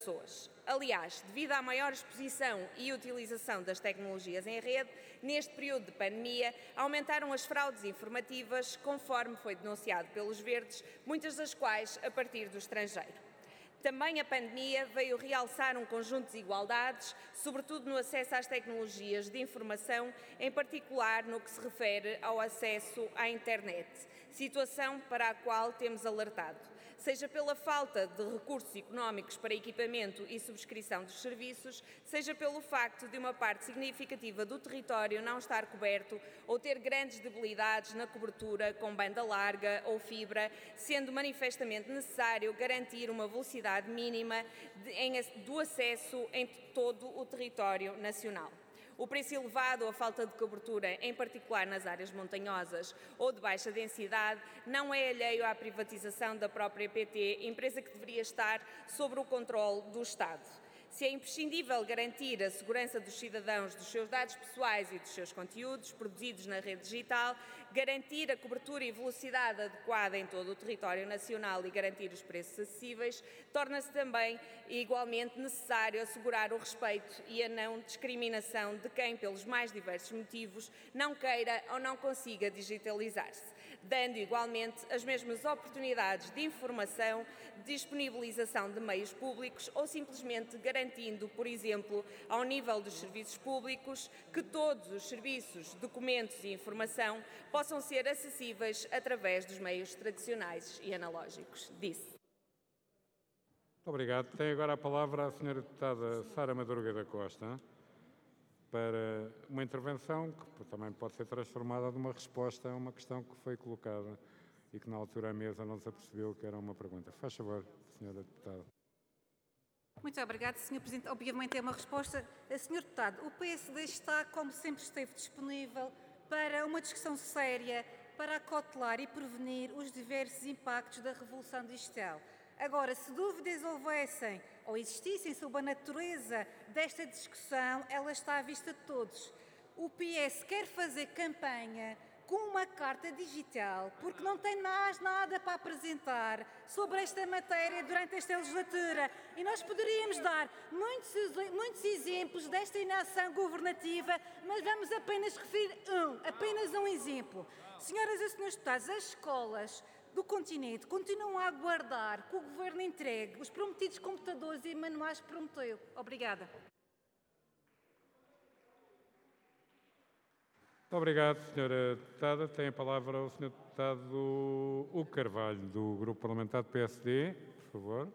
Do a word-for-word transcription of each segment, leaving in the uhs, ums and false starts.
pessoas. Aliás, devido à maior exposição e utilização das tecnologias em rede, neste período de pandemia, aumentaram as fraudes informativas, conforme foi denunciado pelos Verdes, muitas das quais a partir do estrangeiro. Também a pandemia veio realçar um conjunto de desigualdades, sobretudo no acesso às tecnologias de informação, em particular no que se refere ao acesso à internet, situação para a qual temos alertado, seja pela falta de recursos económicos para equipamento e subscrição dos serviços, seja pelo facto de uma parte significativa do território não estar coberto ou ter grandes debilidades na cobertura com banda larga ou fibra, sendo manifestamente necessário garantir uma velocidade mínima de, em, do acesso em todo o território nacional. O preço elevado ou a falta de cobertura, em particular nas áreas montanhosas ou de baixa densidade, não é alheio à privatização da própria P T, empresa que deveria estar sob o controle do Estado. Se é imprescindível garantir a segurança dos cidadãos dos seus dados pessoais e dos seus conteúdos produzidos na rede digital, garantir a cobertura e velocidade adequada em todo o território nacional e garantir os preços acessíveis, torna-se também igualmente necessário assegurar o respeito e a não discriminação de quem, pelos mais diversos motivos, não queira ou não consiga digitalizar-se, dando igualmente as mesmas oportunidades de informação, disponibilização de meios públicos ou simplesmente garantindo garantindo, por exemplo, ao nível dos serviços públicos, que todos os serviços, documentos e informação possam ser acessíveis através dos meios tradicionais e analógicos. Disse. Muito obrigado. Tem agora a palavra a senhora deputada Sara Madruga da Costa para uma intervenção que também pode ser transformada numa resposta a uma questão que foi colocada e que na altura a mesa não se apercebeu que era uma pergunta. Faz favor, senhora deputada. Muito obrigada, senhor Presidente. Obviamente é uma resposta. senhor Deputado, o P S D está, como sempre esteve disponível, para uma discussão séria, para acautelar e prevenir os diversos impactos da revolução digital. Agora, se dúvidas houvessem ou existissem sobre a natureza desta discussão, ela está à vista de todos. O P S quer fazer campanha com uma carta digital, porque não tem mais nada para apresentar sobre esta matéria durante esta legislatura. E nós poderíamos dar muitos, muitos exemplos desta inação governativa, mas vamos apenas referir um, apenas um exemplo. Senhoras e senhores deputados, as escolas do continente continuam a aguardar que o Governo entregue os prometidos computadores e manuais que prometeu. Obrigada. Muito obrigado, senhora deputada. Tem a palavra o senhor deputado Hugo Carvalho, do Grupo Parlamentar do P S D, por favor.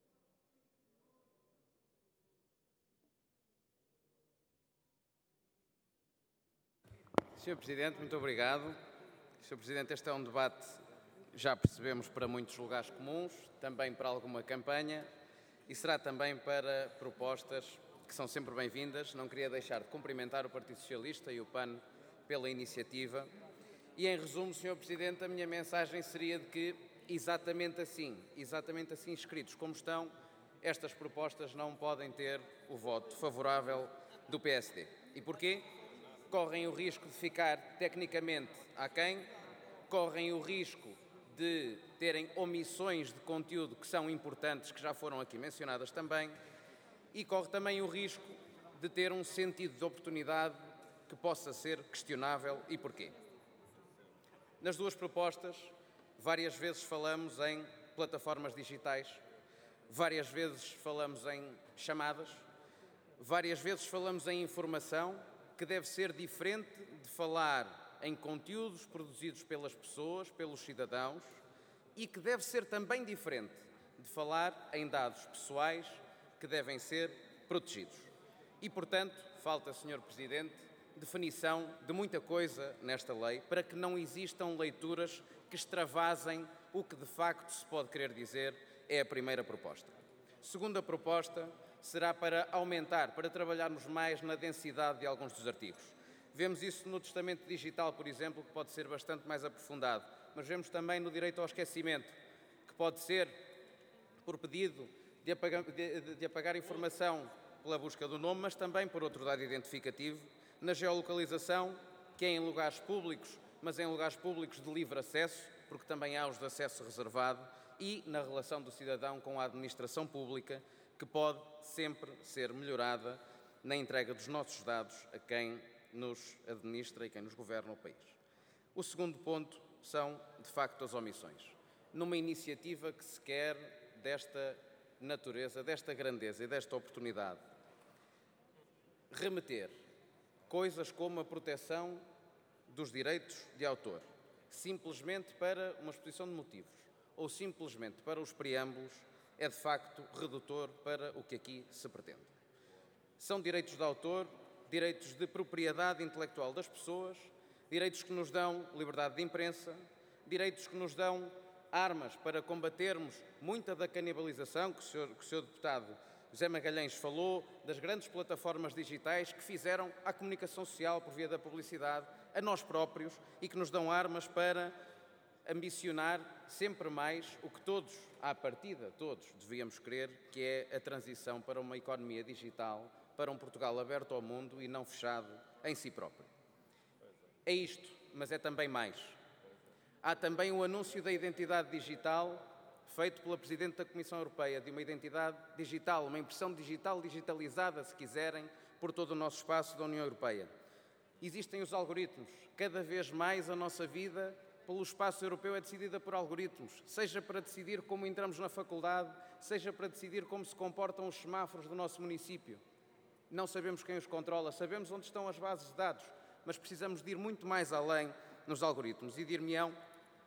senhor Presidente, muito obrigado. senhor Presidente, este é um debate, já percebemos, para muitos lugares comuns, também para alguma campanha e será também para propostas que são sempre bem-vindas. Não queria deixar de cumprimentar o Partido Socialista e o P A N pela iniciativa. E, em resumo, senhor Presidente, a minha mensagem seria de que, exatamente assim, exatamente assim escritos como estão, estas propostas não podem ter o voto favorável do P S D. E porquê? Correm o risco de ficar tecnicamente aquém, correm o risco de terem omissões de conteúdo que são importantes, que já foram aqui mencionadas também, e corre também o risco de ter um sentido de oportunidade que possa ser questionável. E porquê? Nas duas propostas, várias vezes falamos em plataformas digitais, várias vezes falamos em chamadas, várias vezes falamos em informação, que deve ser diferente de falar em conteúdos produzidos pelas pessoas, pelos cidadãos, e que deve ser também diferente de falar em dados pessoais que devem ser protegidos. E, portanto, falta, senhor Presidente, definição de muita coisa nesta lei para que não existam leituras que extravasem o que de facto se pode querer dizer é a primeira proposta. Segunda proposta será para aumentar, para trabalharmos mais na densidade de alguns dos artigos. Vemos isso no testamento digital, por exemplo, que pode ser bastante mais aprofundado, mas vemos também no direito ao esquecimento, que pode ser por pedido de apagar, de, de apagar informação pela busca do nome, mas também por outro dado identificativo, na geolocalização, que é em lugares públicos, mas em lugares públicos de livre acesso, porque também há os de acesso reservado, e na relação do cidadão com a administração pública, que pode sempre ser melhorada na entrega dos nossos dados a quem nos administra e quem nos governa o país. O segundo ponto são, de facto, as omissões. Numa iniciativa que se quer desta natureza, desta grandeza e desta oportunidade, remeter coisas como a proteção dos direitos de autor, simplesmente para uma exposição de motivos ou simplesmente para os preâmbulos, é de facto redutor para o que aqui se pretende. São direitos de autor, direitos de propriedade intelectual das pessoas, direitos que nos dão liberdade de imprensa, direitos que nos dão armas para combatermos muita da canibalização que o senhor, que o senhor deputado José Magalhães falou, das grandes plataformas digitais que fizeram à comunicação social por via da publicidade, a nós próprios, e que nos dão armas para ambicionar sempre mais o que todos, à partida, todos devíamos querer, que é a transição para uma economia digital, para um Portugal aberto ao mundo e não fechado em si próprio. É isto, mas é também mais. Há também o anúncio da identidade digital feito pela Presidente da Comissão Europeia, de uma identidade digital, uma impressão digital digitalizada, se quiserem, por todo o nosso espaço da União Europeia. Existem os algoritmos. Cada vez mais a nossa vida pelo espaço europeu é decidida por algoritmos, seja para decidir como entramos na faculdade, seja para decidir como se comportam os semáforos do nosso município. Não sabemos quem os controla, sabemos onde estão as bases de dados, mas precisamos de ir muito mais além nos algoritmos. E dir-me-ão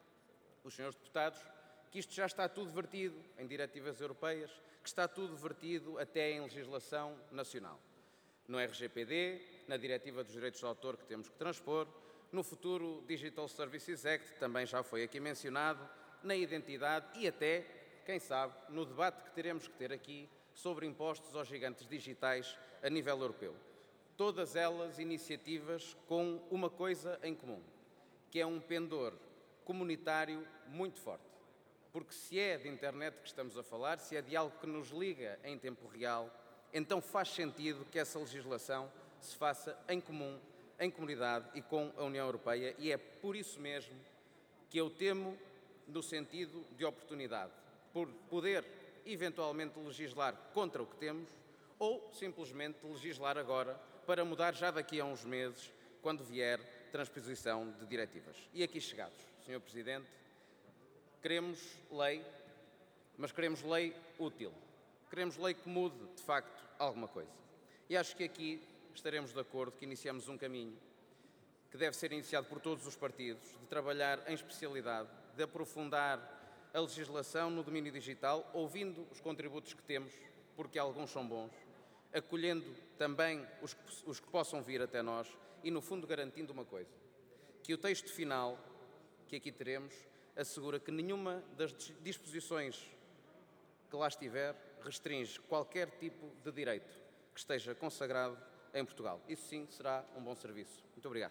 os senhores deputados que isto já está tudo vertido em diretivas europeias, que está tudo vertido até em legislação nacional. No R G P D, na Diretiva dos Direitos de Autor que temos que transpor, no futuro Digital Services Act, também já foi aqui mencionado, na identidade e até, quem sabe, no debate que teremos que ter aqui sobre impostos aos gigantes digitais a nível europeu. Todas elas iniciativas com uma coisa em comum, que é um pendor comunitário muito forte. Porque se é de internet que estamos a falar, se é de algo que nos liga em tempo real, então faz sentido que essa legislação se faça em comum, em comunidade e com a União Europeia, e é por isso mesmo que eu temo no sentido de oportunidade, por poder eventualmente legislar contra o que temos ou simplesmente legislar agora para mudar já daqui a uns meses, quando vier transposição de diretivas. E aqui chegados, senhor Presidente, queremos lei, mas queremos lei útil. Queremos lei que mude, de facto, alguma coisa. E acho que aqui estaremos de acordo que iniciamos um caminho que deve ser iniciado por todos os partidos, de trabalhar em especialidade, de aprofundar a legislação no domínio digital, ouvindo os contributos que temos, porque alguns são bons, acolhendo também os que, os que possam vir até nós e, no fundo, garantindo uma coisa, que o texto final que aqui teremos assegura que nenhuma das disposições que lá estiver restringe qualquer tipo de direito que esteja consagrado em Portugal. Isso sim será um bom serviço. Muito obrigado.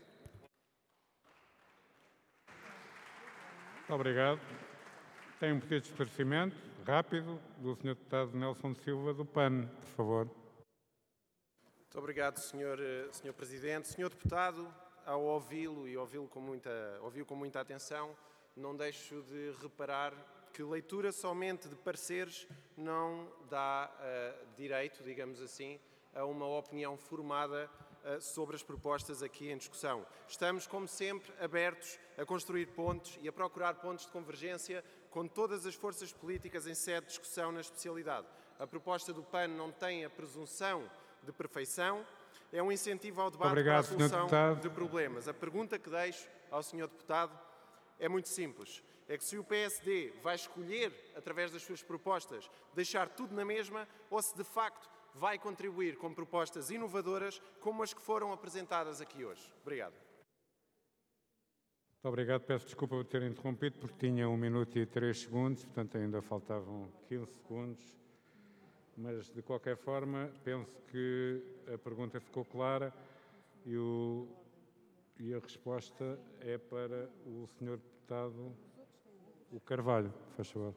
Muito obrigado. Tem um pedido de esclarecimento rápido do senhor deputado Nelson Silva do P A N, por favor. Muito obrigado, senhor, senhor Presidente. senhor Deputado, ao ouvi-lo e ouvi-lo com muita, ouvi-o com muita atenção, não deixo de reparar que leitura somente de pareceres não dá uh, direito, digamos assim, a uma opinião formada uh, sobre as propostas aqui em discussão. Estamos, como sempre, abertos a construir pontes e a procurar pontos de convergência com todas as forças políticas em sede de discussão na especialidade. A proposta do P A N não tem a presunção de perfeição, é um incentivo ao debate Obrigado, para a solução de problemas. A pergunta que deixo ao senhor Deputado é muito simples. É que se o P S D vai escolher, através das suas propostas, deixar tudo na mesma, ou se de facto vai contribuir com propostas inovadoras como as que foram apresentadas aqui hoje. Obrigado. Muito obrigado. Peço desculpa por ter interrompido, porque tinha um minuto e três segundos, portanto ainda faltavam quinze segundos. Mas, de qualquer forma, penso que a pergunta ficou clara e, o, e a resposta é para o senhor deputado o Carvalho. Faz favor.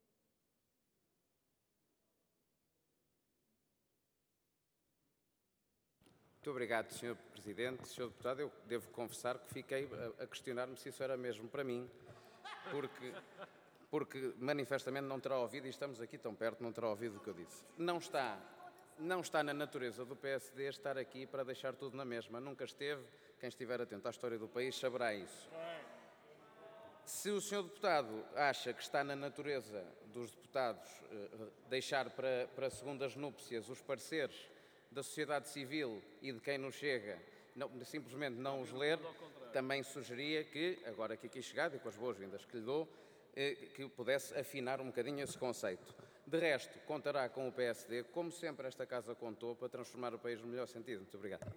Muito obrigado, senhor Presidente. senhor Deputado, eu devo confessar que fiquei a questionar-me se isso era mesmo para mim, porque porque manifestamente não terá ouvido, e estamos aqui tão perto, não terá ouvido o que eu disse. Não está, não está na natureza do P S D estar aqui para deixar tudo na mesma. Nunca esteve. Quem estiver atento à história do país saberá isso. Se o senhor deputado acha que está na natureza dos deputados eh, deixar para, para segundas núpcias os pareceres da sociedade civil e de quem nos chega, não, simplesmente não os ler, também sugeria que, agora que aqui chegado e com as boas-vindas que lhe dou, eh, que pudesse afinar um bocadinho esse conceito. De resto, contará com o P S D, como sempre esta Casa contou, para transformar o país no melhor sentido. Muito obrigado.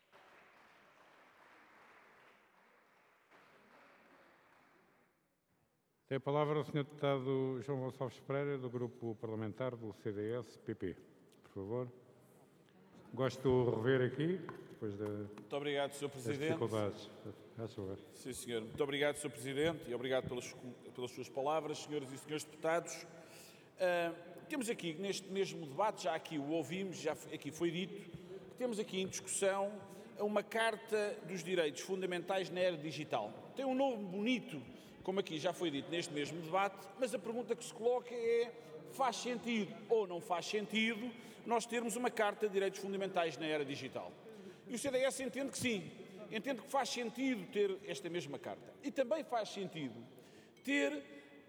Tem a palavra o senhor Deputado João Gonçalves Pereira, do Grupo Parlamentar do C D S P P. Por favor. Gosto de o rever aqui, depois de, Muito obrigado, senhor das Presidente. dificuldades. Faz favor. Sim, senhor. Muito obrigado, senhor Presidente, e obrigado pelas, pelas suas palavras, senhoras e senhores deputados. Uh, temos aqui, neste mesmo debate, já aqui o ouvimos, já aqui foi dito, que temos aqui em discussão uma Carta dos Direitos Fundamentais na Era Digital. Tem um nome bonito, como aqui já foi dito neste mesmo debate, mas a pergunta que se coloca é: faz sentido ou não faz sentido nós termos uma Carta de Direitos Fundamentais na Era Digital? E o C D S entende que sim, entende que faz sentido ter esta mesma Carta. E também faz sentido ter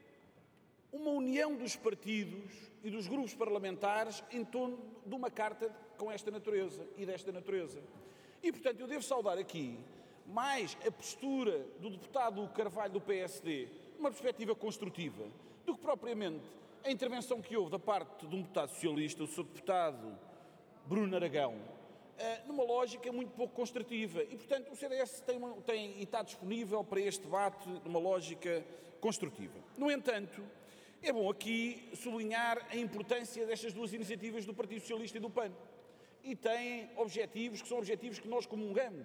uma união dos partidos e dos grupos parlamentares em torno de uma Carta com esta natureza e desta natureza. E, portanto, eu devo saudar aqui mais a postura do deputado Carvalho do P S D, uma perspectiva construtiva, do que propriamente a intervenção que houve da parte de um deputado socialista, o seu deputado Bruno Aragão, numa lógica muito pouco construtiva. E, portanto, o C D S tem, tem, e está disponível para este debate numa lógica construtiva. No entanto, é bom aqui sublinhar a importância destas duas iniciativas do Partido Socialista e do P A N. E têm objetivos que são objetivos que nós comungamos.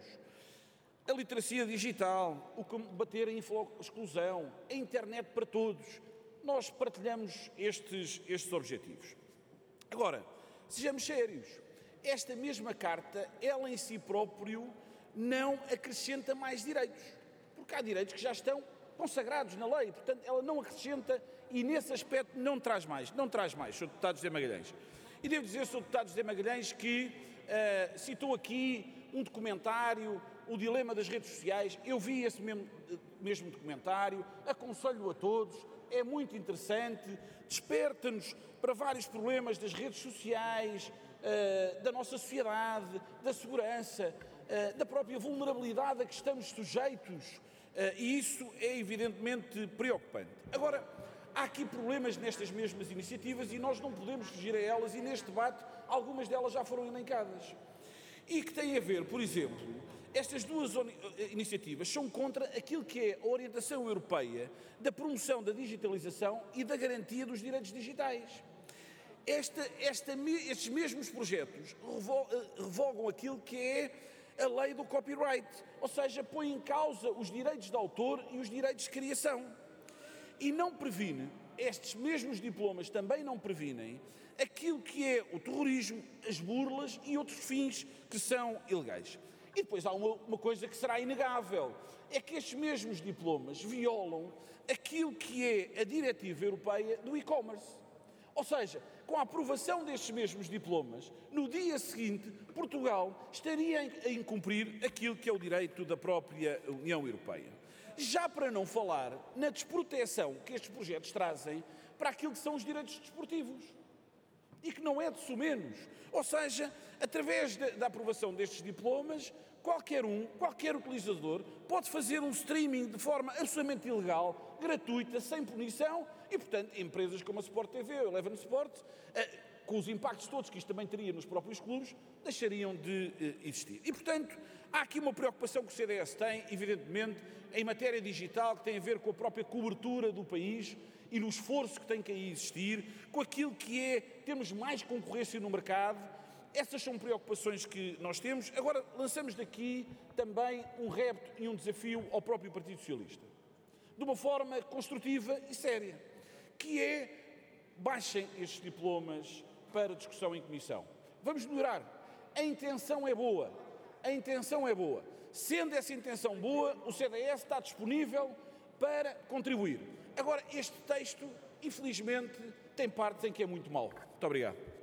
A literacia digital, o combater a exclusão, a internet para todos. Nós partilhamos estes, estes objetivos. Agora, sejamos sérios. Esta mesma Carta, ela em si próprio, não acrescenta mais direitos. Porque há direitos que já estão consagrados na lei. Portanto, ela não acrescenta e, nesse aspecto, não traz mais. Não traz mais, senhor Deputado José Magalhães. E devo dizer, senhor Deputado José Magalhães, que uh, citou aqui um documentário, O Dilema das Redes Sociais. Eu vi esse mesmo, mesmo documentário, aconselho a todos, é muito interessante, desperta-nos para vários problemas das redes sociais, uh, da nossa sociedade, da segurança, uh, da própria vulnerabilidade a que estamos sujeitos, uh, e isso é evidentemente preocupante. Agora, há aqui problemas nestas mesmas iniciativas e nós não podemos fugir a elas, e neste debate algumas delas já foram elencadas. E que têm a ver, por exemplo, estas duas iniciativas são contra aquilo que é a orientação europeia da promoção da digitalização e da garantia dos direitos digitais. Esta, esta, estes mesmos projetos revogam aquilo que é a lei do copyright, ou seja, põem em causa os direitos de autor e os direitos de criação. E não previne, estes mesmos diplomas também não previnem aquilo que é o terrorismo, as burlas e outros fins que são ilegais. E depois há uma, uma coisa que será inegável, é que estes mesmos diplomas violam aquilo que é a diretiva europeia do e-commerce. Ou seja, com a aprovação destes mesmos diplomas, no dia seguinte, Portugal estaria a incumprir aquilo que é o direito da própria União Europeia. Já para não falar na desproteção que estes projetos trazem para aquilo que são os direitos desportivos. E que não é de sumenos. Ou seja, através de, da aprovação destes diplomas, qualquer um, qualquer utilizador, pode fazer um streaming de forma absolutamente ilegal, gratuita, sem punição, e, portanto, empresas como a Sport T V ou a Eleven Sports, eh, com os impactos todos que isto também teria nos próprios clubes, deixariam de eh, existir. E, portanto, há aqui uma preocupação que o C D S tem, evidentemente, em matéria digital, que tem a ver com a própria cobertura do país e no esforço que tem que aí existir, com aquilo que é termos mais concorrência no mercado. Essas são preocupações que nós temos. Agora, lançamos daqui também um repto e um desafio ao próprio Partido Socialista, de uma forma construtiva e séria, que é: baixem estes diplomas para discussão em comissão. Vamos melhorar. A intenção é boa. A intenção é boa. Sendo essa intenção boa, o C D S está disponível para contribuir. Agora, este texto, infelizmente, tem partes em que é muito mau. Muito obrigado.